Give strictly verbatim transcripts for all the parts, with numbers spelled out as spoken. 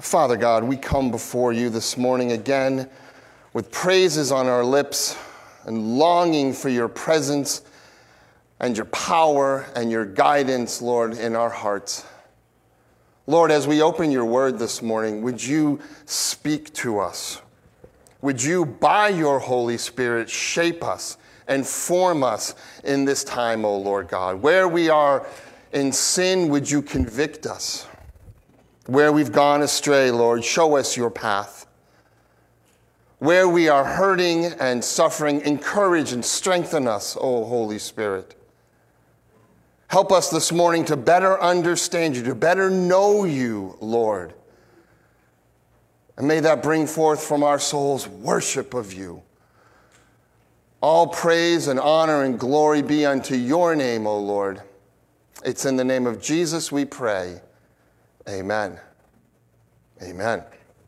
Father God, we come before you this morning again with praises on our lips and longing for your presence and your power and your guidance, Lord, in our hearts. Lord, as we open your word this morning, would you speak to us? Would you, by your Holy Spirit, shape us and form us in this time, O Lord God? Where we are in sin, would you convict us? Where we've gone astray, Lord, show us your path. Where we are hurting and suffering, encourage and strengthen us, O Holy Spirit. Help us this morning to better understand you, to better know you, Lord. And may that bring forth from our souls worship of you. All praise and honor and glory be unto your name, O Lord. It's in the name of Jesus we pray. Amen. Amen.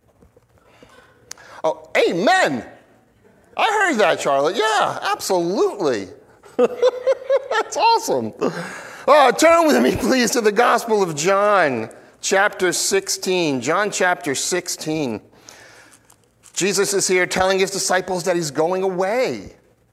Oh, amen. I heard that, Charlotte. Yeah, absolutely. That's awesome. Oh, turn with me, please, to the Gospel of John, chapter sixteen. John chapter sixteen. Jesus is here telling his disciples that he's going away.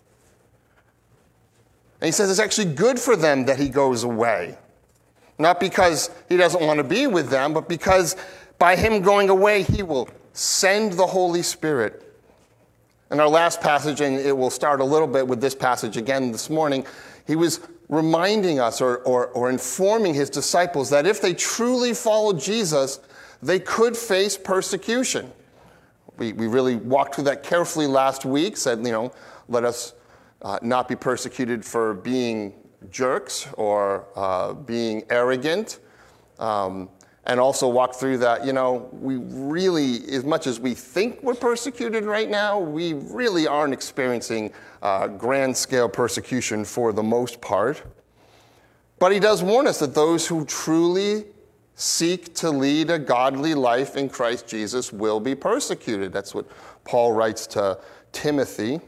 And he says it's actually good for them that he goes away. Not because he doesn't want to be with them, but because by him going away, he will send the Holy Spirit. In our last passage, and it will start a little bit with this passage again this morning, he was reminding us or, or, or informing his disciples that if they truly followed Jesus, they could face persecution. We, we really walked through that carefully last week, said, you know, let us uh, not be persecuted for being jerks or uh, being arrogant, um, and also walk through that, you know, we really, as much as we think we're persecuted right now, we really aren't experiencing uh, grand-scale persecution for the most part. But he does warn us that those who truly seek to lead a godly life in Christ Jesus will be persecuted. That's what Paul writes to Timothy.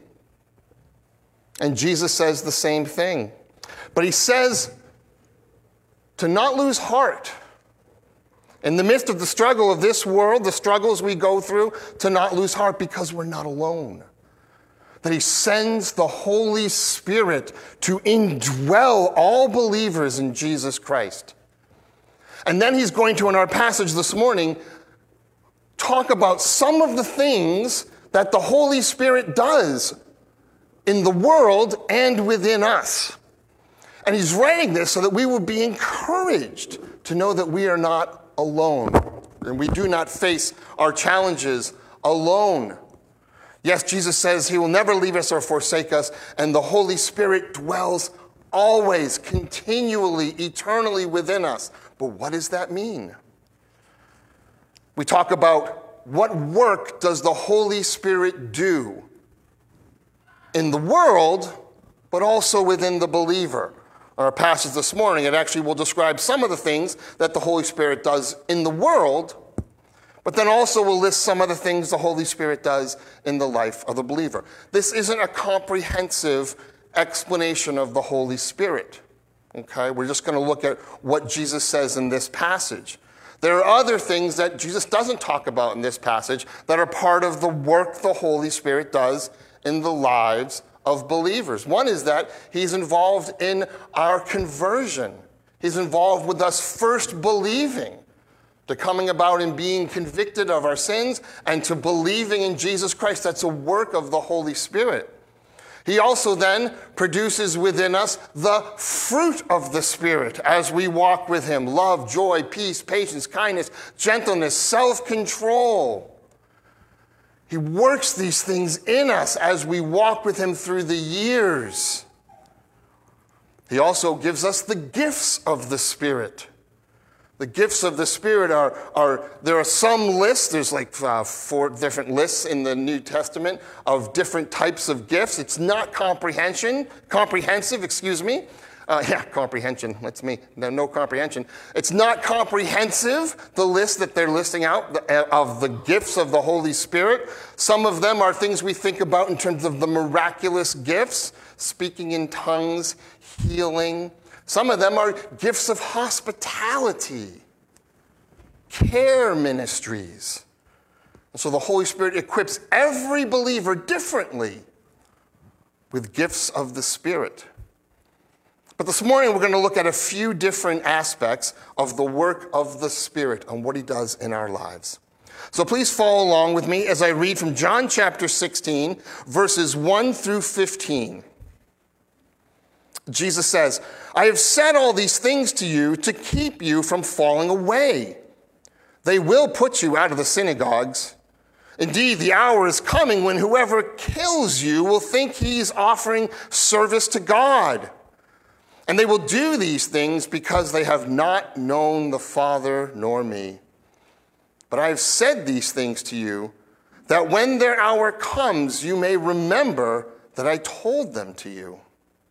And Jesus says the same thing. But he says to not lose heart. In the midst of the struggle of this world, the struggles we go through, to not lose heart because we're not alone. That he sends the Holy Spirit to indwell all believers in Jesus Christ. And then he's going to, in our passage this morning, talk about some of the things that the Holy Spirit does in the world and within us. And he's writing this so that we will be encouraged to know that we are not alone. And we do not face our challenges alone. Yes, Jesus says he will never leave us or forsake us, and the Holy Spirit dwells always, continually, eternally within us. But what does that mean? We talk about what work does the Holy Spirit do in the world, but also within the believer. Our passage this morning, it actually will describe some of the things that the Holy Spirit does in the world, but then also will list some of the things the Holy Spirit does in the life of the believer. This isn't a comprehensive explanation of the Holy Spirit. Okay, we're just going to look at what Jesus says in this passage. There are other things that Jesus doesn't talk about in this passage that are part of the work the Holy Spirit does in the lives of believers. One is that he's involved in our conversion. He's involved with us first believing, to coming about and being convicted of our sins, and to believing in Jesus Christ. That's a work of the Holy Spirit. He also then produces within us the fruit of the Spirit as we walk with him: love, joy, peace, patience, kindness, gentleness, self-control. He works these things in us as we walk with him through the years. He also gives us the gifts of the Spirit. The gifts of the Spirit are, are there are some lists, there's like uh, four different lists in the New Testament of different types of gifts. It's not comprehension, comprehensive, excuse me. Uh, yeah, comprehension, that's me, no, no comprehension. It's not comprehensive, the list that they're listing out of the gifts of the Holy Spirit. Some of them are things we think about in terms of the miraculous gifts, speaking in tongues, healing. Some of them are gifts of hospitality. care ministries. And so the Holy Spirit equips every believer differently with gifts of the Spirit. But this morning we're going to look at a few different aspects of the work of the Spirit and what he does in our lives. So please follow along with me as I read from John chapter sixteen, verses one through fifteen. Jesus says, "I have said all these things to you to keep you from falling away. They will put you out of the synagogues. Indeed, the hour is coming when whoever kills you will think he's offering service to God. And they will do these things because they have not known the Father nor me. But I have said these things to you, that when their hour comes, you may remember that I told them to you.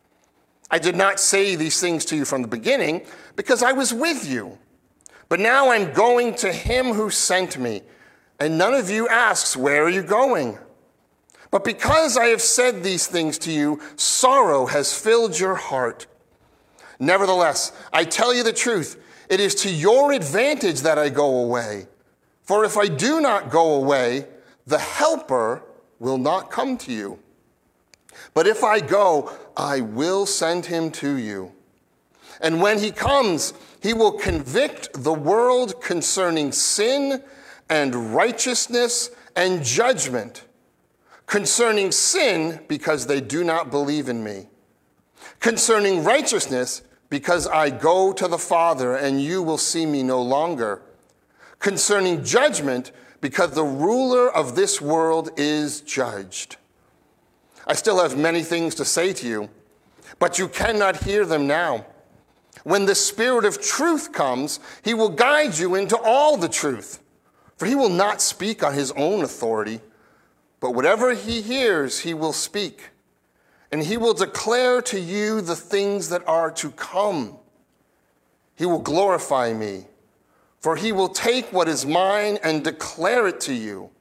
I did not say these things to you from the beginning, because I was with you. But now I'm going to him who sent me, and none of you asks, 'Where are you going?' But because I have said these things to you, sorrow has filled your heart. Nevertheless, I tell you the truth, it is to your advantage that I go away. For if I do not go away, the Helper will not come to you. But if I go, I will send him to you. And when he comes, he will convict the world concerning sin and righteousness and judgment. Concerning sin, because they do not believe in me. Concerning righteousness, because I go to the Father and you will see me no longer. Concerning judgment, because the ruler of this world is judged. I still have many things to say to you, but you cannot hear them now. When the Spirit of truth comes, he will guide you into all the truth. For he will not speak on his own authority, but whatever he hears, he will speak. And he will declare to you the things that are to come. He will glorify me, for he will take what is mine and declare it to you.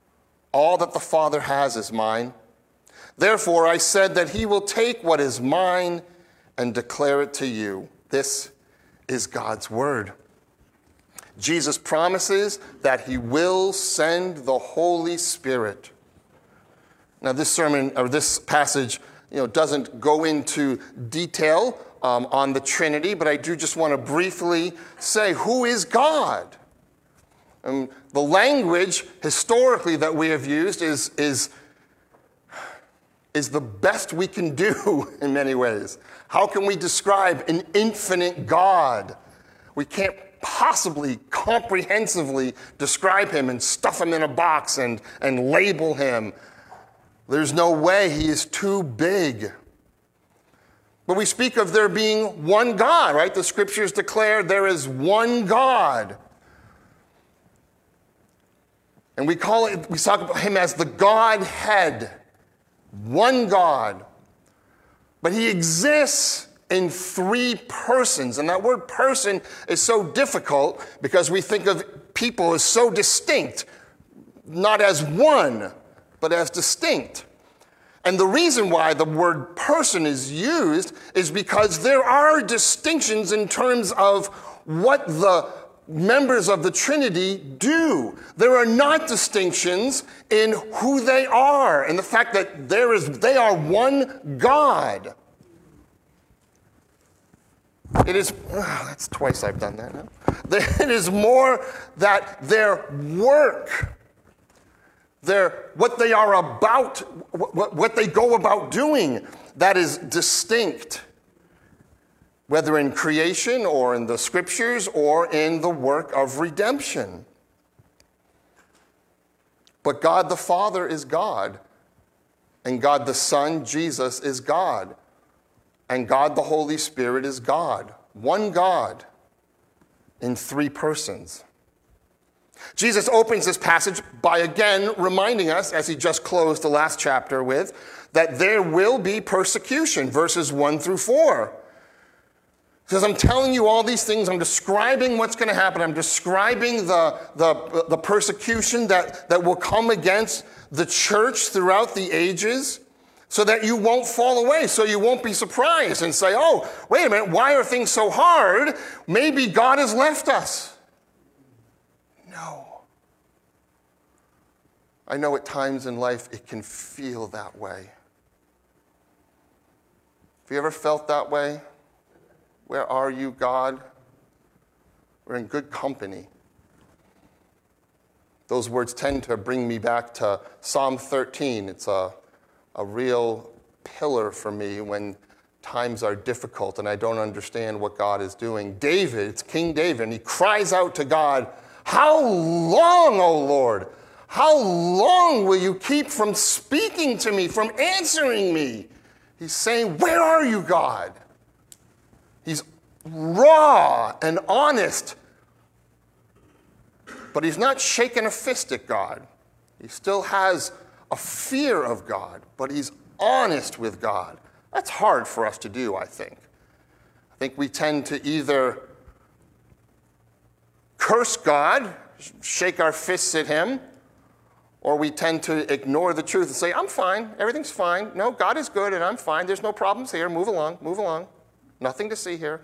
All that the Father has is mine. Therefore, I said that he will take what is mine and declare it to you. This is God's word. Jesus promises that he will send the Holy Spirit. Now, this sermon, or this passage, you know, doesn't go into detail um, on the Trinity, but I do just want to briefly say, who is God? And the language historically that we have used is, is, is the best we can do in many ways. How can we describe an infinite God? We can't possibly comprehensively describe him and stuff him in a box and, and label him. There's no way. He is too big. But we speak of there being one God, right? The scriptures declare there is one God. And we call it, we talk about him as the Godhead. One God. But he exists in three persons. And that word person is so difficult because we think of people as so distinct, not as one, but as distinct. And the reason why the word person is used is because there are distinctions in terms of what the members of the Trinity do. There are not distinctions in who they are and the fact that there is, they are one God. It is, oh, that's twice I've done that now. It is more that their work, their, what they are about, what, what they go about doing, that is distinct, whether in creation or in the scriptures or in the work of redemption. But God the Father is God, and God the Son, Jesus, is God, and God the Holy Spirit is God. One God in three persons. Jesus opens this passage by again reminding us, as he just closed the last chapter with, that there will be persecution, verses one through four. He says, I'm telling you all these things, I'm describing what's going to happen, I'm describing the, the, the persecution that, that will come against the church throughout the ages, so that you won't fall away, so you won't be surprised and say, oh, wait a minute, why are things so hard? Maybe God has left us. know. I know at times in life it can feel that way. Have you ever felt that way? Where are you, God? We're in good company. Those words tend to bring me back to Psalm thirteen. It's a, a real pillar for me when times are difficult and I don't understand what God is doing. David, it's King David, and he cries out to God, "How long, O Lord? How long will you keep from speaking to me, from answering me?" He's saying, where are you, God? He's raw and honest, but he's not shaking a fist at God. He still has a fear of God, but he's honest with God. That's hard for us to do, I think. I think we tend to either curse God, shake our fists at him, or we tend to ignore the truth and say, I'm fine, everything's fine. No, God is good and I'm fine. There's no problems here. Move along, move along. Nothing to see here.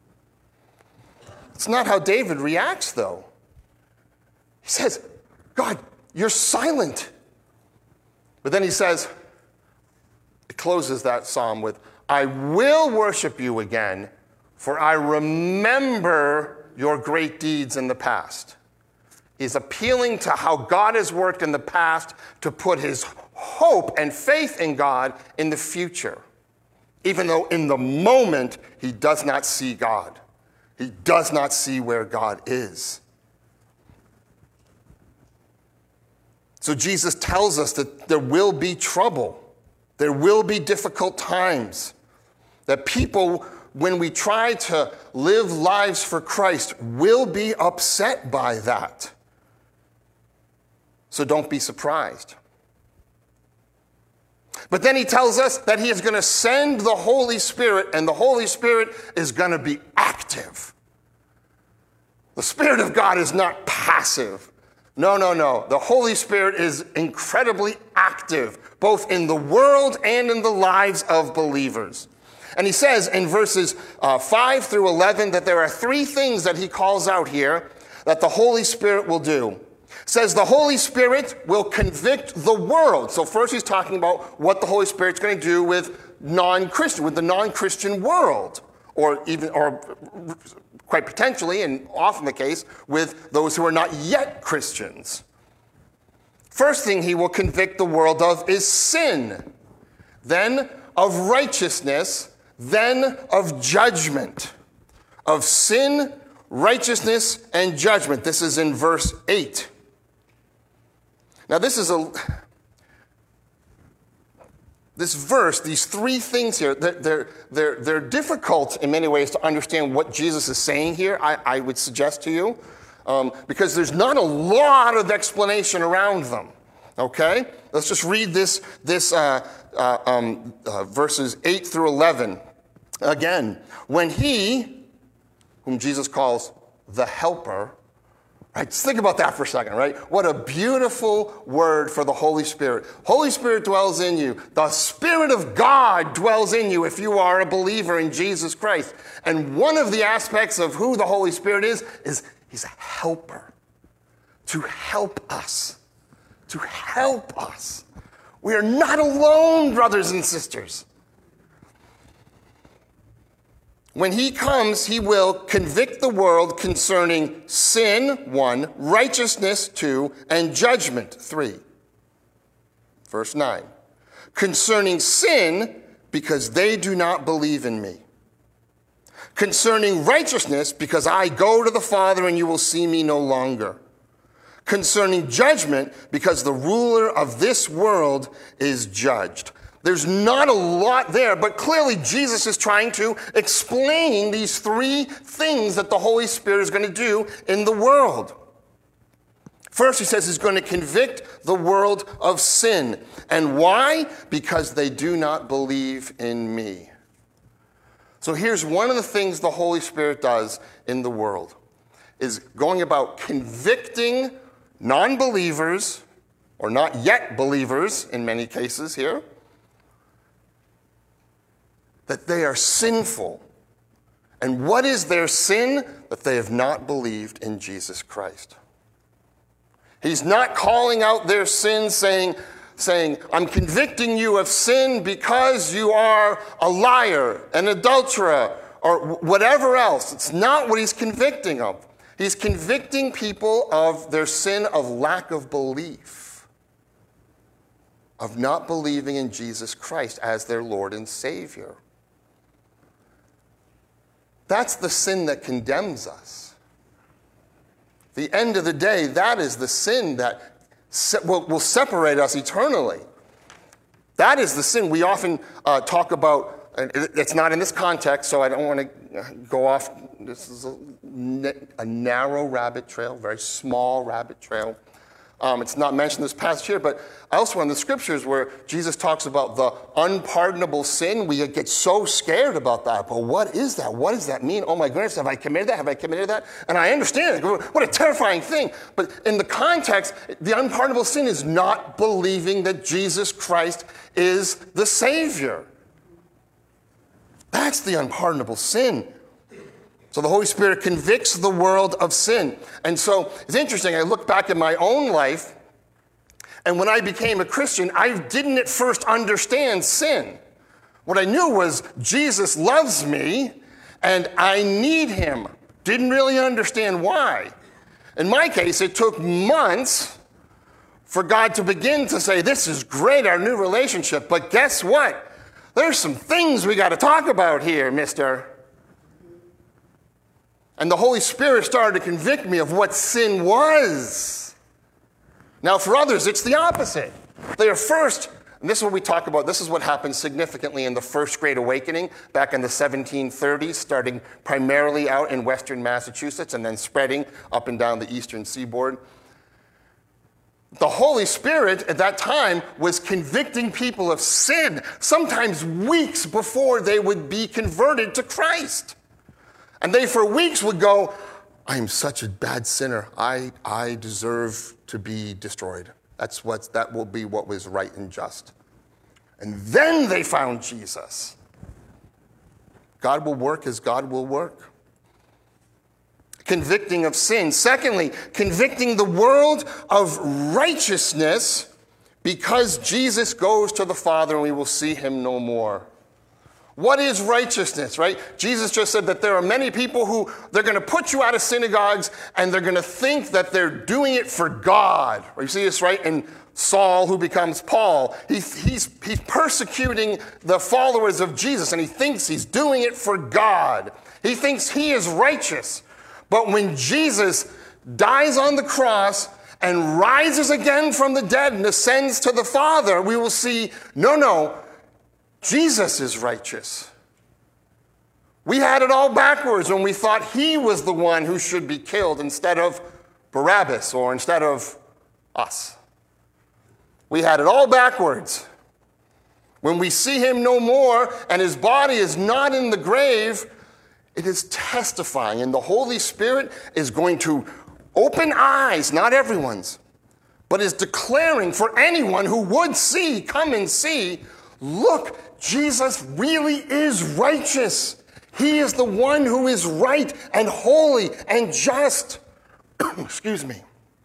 It's not how David reacts, though. He says, God, you're silent. But then he says, it closes that psalm with, I will worship you again, for I remember your great deeds in the past. He's appealing to how God has worked in the past to put his hope and faith in God in the future, even though in the moment he does not see God. He does not see where God is. So Jesus tells us that there will be trouble. There will be difficult times. That people, when we try to live lives for Christ, will be upset by that. So don't be surprised. But then he tells us that he is going to send the Holy Spirit, and the Holy Spirit is going to be active. The Spirit of God is not passive. No, no, no. The Holy Spirit is incredibly active, both in the world and in the lives of believers. And he says in verses uh, five through eleven that there are three things that he calls out here that the Holy Spirit will do. Says the Holy Spirit will convict the world. So first he's talking about what the Holy Spirit's going to do with non-Christian, with the non-Christian world, or even, or quite potentially, and often the case, with those who are not yet Christians. First thing he will convict the world of is sin, then of righteousness, then of judgment. Of sin, righteousness, and judgment. This is in verse eight. Now this is a, this verse, these three things here, they're, they're, they're, they're difficult in many ways to understand what Jesus is saying here, I, I would suggest to you, um, because there's not a lot of explanation around them, okay? Let's just read this, this uh, uh, um, uh, verses eight through eleven. Again, when he, whom Jesus calls the Helper, right, just think about that for a second, right? What a beautiful word for the Holy Spirit. Holy Spirit dwells in you. The Spirit of God dwells in you if you are a believer in Jesus Christ. And one of the aspects of who the Holy Spirit is, is he's a helper. To help us. To help us. We are not alone, brothers and sisters. When he comes, he will convict the world concerning sin, one, righteousness, two, and judgment, three. Verse nine. Concerning sin, because they do not believe in me. Concerning righteousness, because I go to the Father and you will see me no longer. Concerning judgment, because the ruler of this world is judged. There's not a lot there, but clearly Jesus is trying to explain these three things that the Holy Spirit is going to do in the world. First, he says he's going to convict the world of sin. And why? Because they do not believe in me. So here's one of the things the Holy Spirit does in the world, is going about convicting non-believers, or not yet believers in many cases here, that they are sinful. And what is their sin? That they have not believed in Jesus Christ. He's not calling out their sin, saying, saying, I'm convicting you of sin because you are a liar, an adulterer, or whatever else. It's not what he's convicting of. He's convicting people of their sin of lack of belief, of not believing in Jesus Christ as their Lord and Savior. That's the sin that condemns us. At the end of the day, that is the sin that se- will, will separate us eternally. That is the sin we often uh, talk about. And it's not in this context, so I don't want to go off. This is a, a narrow rabbit trail, very small rabbit trail. Um, it's not mentioned in this passage here, but elsewhere in the scriptures where Jesus talks about the unpardonable sin, we get so scared about that. But what is that? What does that mean? Oh my goodness, have I committed that? Have I committed that? And I understand it. What a terrifying thing. But in the context, the unpardonable sin is not believing that Jesus Christ is the Savior. That's the unpardonable sin. So the Holy Spirit convicts the world of sin. And so it's interesting, I look back at my own life, and when I became a Christian, I didn't at first understand sin. What I knew was Jesus loves me, and I need him. Didn't really understand why. In my case, it took months for God to begin to say, this is great, our new relationship, but guess what? There's some things we got to talk about here, mister. And the Holy Spirit started to convict me of what sin was. Now, for others, it's the opposite. They are first, and this is what we talk about, this is what happened significantly in the First Great Awakening back in the seventeen thirties, starting primarily out in western Massachusetts and then spreading up and down the eastern seaboard. The Holy Spirit at that time was convicting people of sin, sometimes weeks before they would be converted to Christ. And they for weeks would go, I am such a bad sinner. I, I deserve to be destroyed. That's what, that will be what was right and just. And then they found Jesus. God will work as God will work. Convicting of sin. Secondly, convicting the world of righteousness because Jesus goes to the Father and we will see him no more. What is righteousness, right? Jesus just said that there are many people who, they're going to put you out of synagogues and they're going to think that they're doing it for God. Or you see this, right? In Saul, who becomes Paul, he's, he's, he's persecuting the followers of Jesus and he thinks he's doing it for God. He thinks he is righteous. But when Jesus dies on the cross and rises again from the dead and ascends to the Father, we will see, no, no, Jesus is righteous. We had it all backwards when we thought he was the one who should be killed instead of Barabbas or instead of us. We had it all backwards. When we see him no more and his body is not in the grave, it is testifying, and the Holy Spirit is going to open eyes, not everyone's, but is declaring for anyone who would see, come and see, look, Jesus really is righteous. He is the one who is right and holy and just. Excuse me.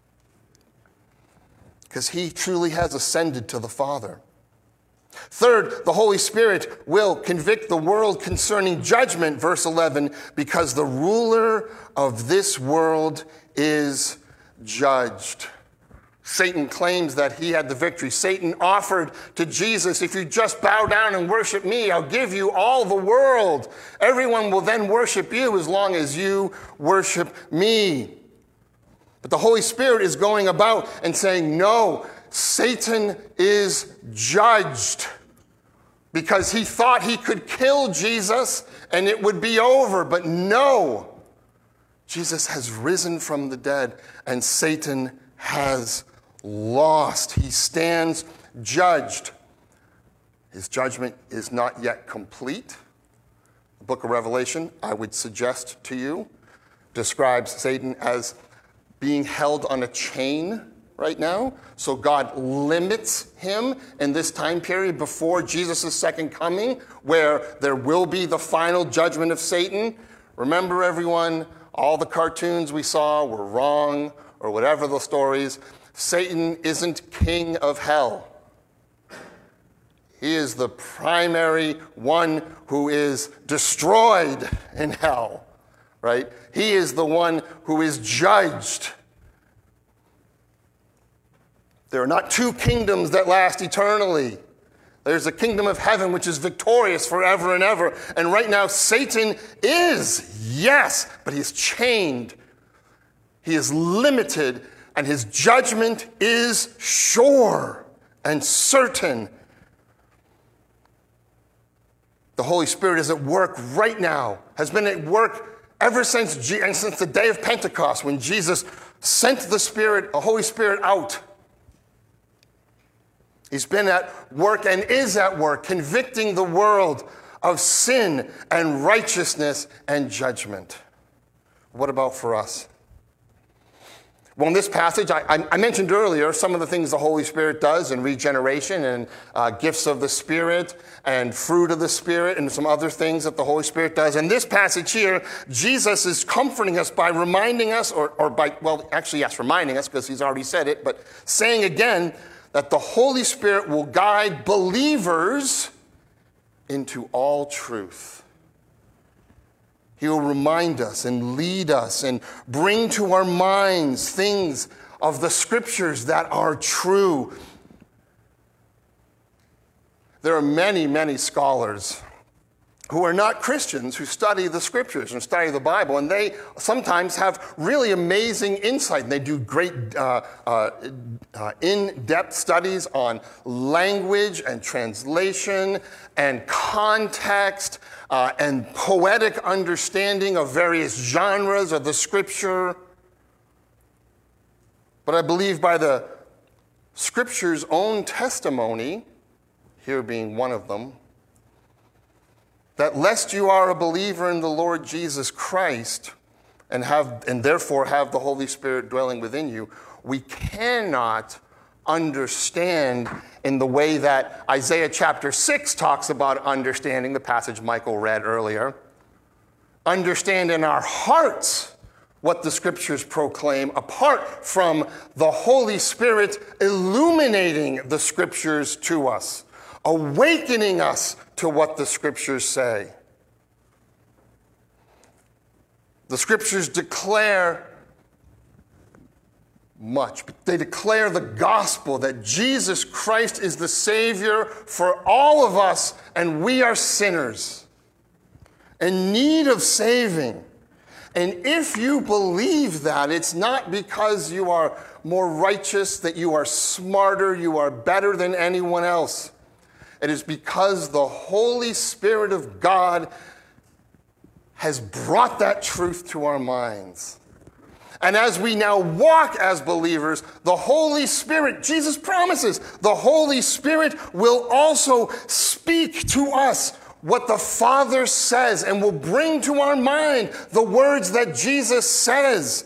Because he truly has ascended to the Father. Third, the Holy Spirit will convict the world concerning judgment, verse eleven, because the ruler of this world is judged. Satan claims that he had the victory. Satan offered to Jesus, if you just bow down and worship me, I'll give you all the world. Everyone will then worship you as long as you worship me. But the Holy Spirit is going about and saying, no, Satan is judged because he thought he could kill Jesus and it would be over. But no, Jesus has risen from the dead and Satan has lost. He stands judged. His judgment is not yet complete. The book of Revelation, I would suggest to you, describes Satan as being held on a chain right now. So God limits him in this time period before Jesus' second coming, where there will be the final judgment of Satan. Remember, everyone, all the cartoons we saw were wrong, or whatever the stories. Satan isn't king of hell. He is the primary one who is destroyed in hell, right? He is the one who is judged. There are not two kingdoms that last eternally. There's a kingdom of heaven which is victorious forever and ever. And right now, Satan is, yes, but he's chained. He is limited, and his judgment is sure and certain. The Holy Spirit is at work right now, has been at work ever since, G- and since the day of Pentecost, when Jesus sent the Spirit, the Holy Spirit out. He's been at work and is at work, convicting the world of sin and righteousness and judgment. What about for us? Well, in this passage, I, I mentioned earlier some of the things the Holy Spirit does in regeneration and uh, gifts of the Spirit and fruit of the Spirit and some other things that the Holy Spirit does. In this passage here, Jesus is comforting us by reminding us, or, or by, well, actually, yes, reminding us because he's already said it, but saying again that the Holy Spirit will guide believers into all truth. He will remind us and lead us and bring to our minds things of the Scriptures that are true. There are many, many scholars who are not Christians who study the Scriptures and study the Bible, and they sometimes have really amazing insight. And they do great uh, uh, uh, in-depth studies on language and translation and context uh, and poetic understanding of various genres of the Scripture. But I believe by the Scripture's own testimony, here being one of them, that lest you are a believer in the Lord Jesus Christ and have and therefore have the Holy Spirit dwelling within you, we cannot understand in the way that Isaiah chapter six talks about understanding, the passage Michael read earlier. Understand in our hearts what the Scriptures proclaim apart from the Holy Spirit illuminating the Scriptures to us, awakening us to what the Scriptures say. The Scriptures declare much. They declare the gospel that Jesus Christ is the Savior for all of us, and we are sinners in need of saving. And if you believe that, it's not because you are more righteous, that you are smarter, you are better than anyone else. It is because the Holy Spirit of God has brought that truth to our minds. And as we now walk as believers, the Holy Spirit, Jesus promises, the Holy Spirit will also speak to us what the Father says and will bring to our mind the words that Jesus says.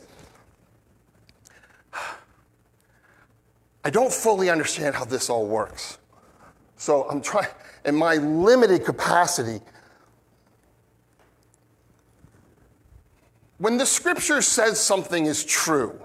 I don't fully understand how this all works. So I'm trying, in my limited capacity, when the Scripture says something is true,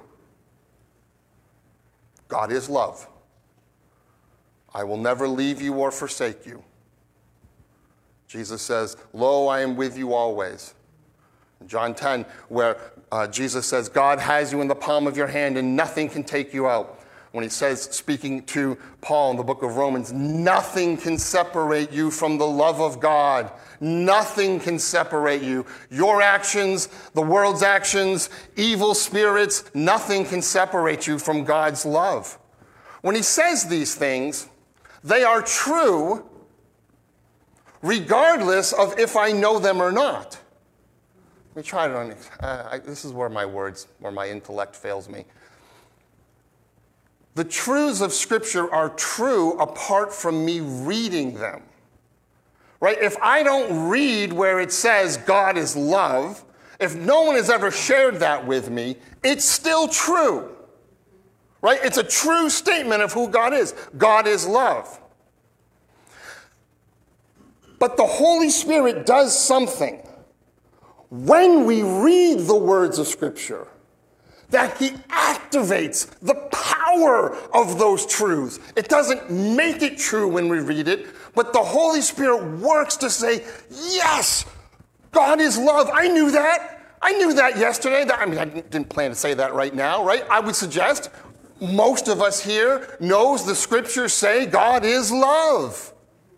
God is love. I will never leave you or forsake you. Jesus says, lo, I am with you always. In John ten, where uh, Jesus says, God has you in the palm of your hand and nothing can take you out. When he says, speaking to Paul in the book of Romans, nothing can separate you from the love of God. Nothing can separate you. Your actions, the world's actions, evil spirits, nothing can separate you from God's love. When he says these things, they are true regardless of if I know them or not. Let me try to, uh, I, this is where my words, where my intellect fails me. The truths of Scripture are true apart from me reading them, right? If I don't read where it says God is love, if no one has ever shared that with me, it's still true, right? It's a true statement of who God is. God is love. But the Holy Spirit does something. When we read the words of Scripture, that he activates the power of those truths. It doesn't make it true when we read it, but the Holy Spirit works to say, yes, God is love. I knew that. I knew that yesterday. I mean, I didn't plan to say that right now, right? I would suggest most of us here knows the scriptures say God is love.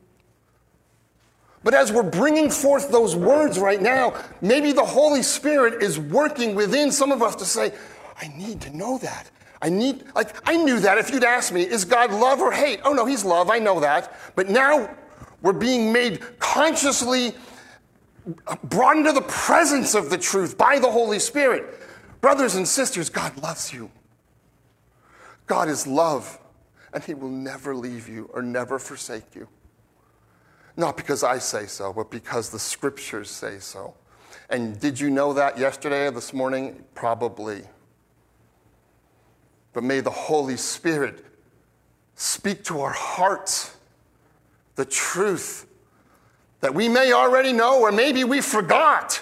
But as we're bringing forth those words right now, maybe the Holy Spirit is working within some of us to say, I need to know that. I need, like, I knew that. If you'd ask me, is God love or hate? Oh, no, he's love. I know that. But now we're being made consciously brought into the presence of the truth by the Holy Spirit. Brothers and sisters, God loves you. God is love, and he will never leave you or never forsake you. Not because I say so, but because the scriptures say so. And did you know that yesterday or this morning? Probably. But may the Holy Spirit speak to our hearts the truth that we may already know, or maybe we forgot.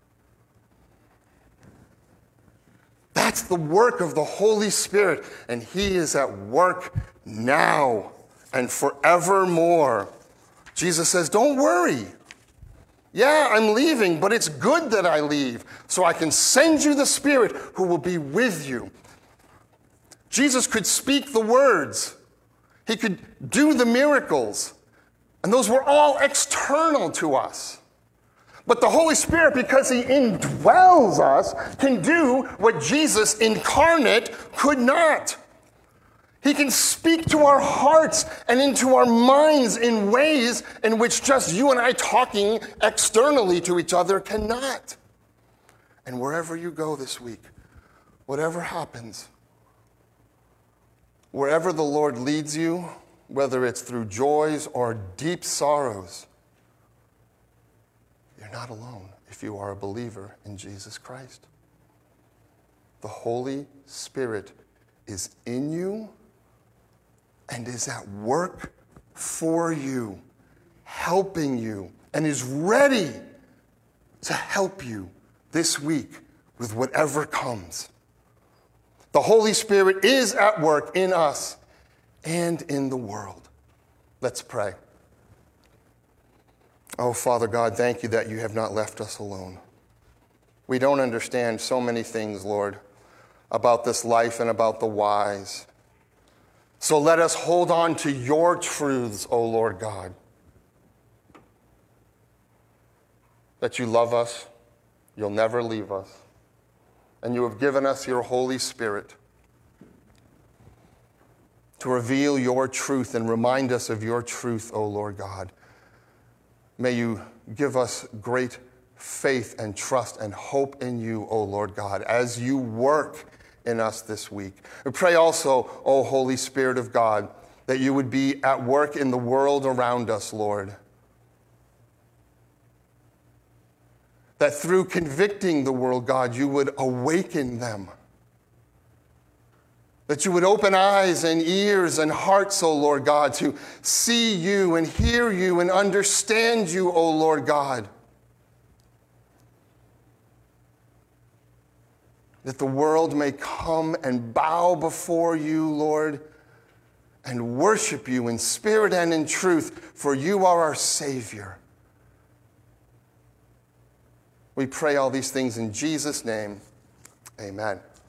That's the work of the Holy Spirit, and he is at work now and forevermore. Jesus says, don't worry. Yeah, I'm leaving, but it's good that I leave, so I can send you the Spirit who will be with you. Jesus could speak the words. He could do the miracles. And those were all external to us. But the Holy Spirit, because he indwells us, can do what Jesus incarnate could not. He can speak to our hearts and into our minds in ways in which just you and I talking externally to each other cannot. And wherever you go this week, whatever happens, wherever the Lord leads you, whether it's through joys or deep sorrows, you're not alone if you are a believer in Jesus Christ. The Holy Spirit is in you and is at work for you, helping you, and is ready to help you this week with whatever comes. The Holy Spirit is at work in us and in the world. Let's pray. Oh, Father God, thank you that you have not left us alone. We don't understand so many things, Lord, about this life and about the whys. So let us hold on to your truths, O Lord God. That you love us, you'll never leave us, and you have given us your Holy Spirit to reveal your truth and remind us of your truth, O Lord God. May you give us great faith and trust and hope in you, O Lord God, as you work in us this week. We pray also, O Holy Spirit of God, that you would be at work in the world around us, Lord. That through convicting the world, God, you would awaken them. That you would open eyes and ears and hearts, O Lord God, to see you and hear you and understand you, O Lord God. That the world may come and bow before you, Lord, and worship you in spirit and in truth, for you are our Savior. We pray all these things in Jesus' name. Amen.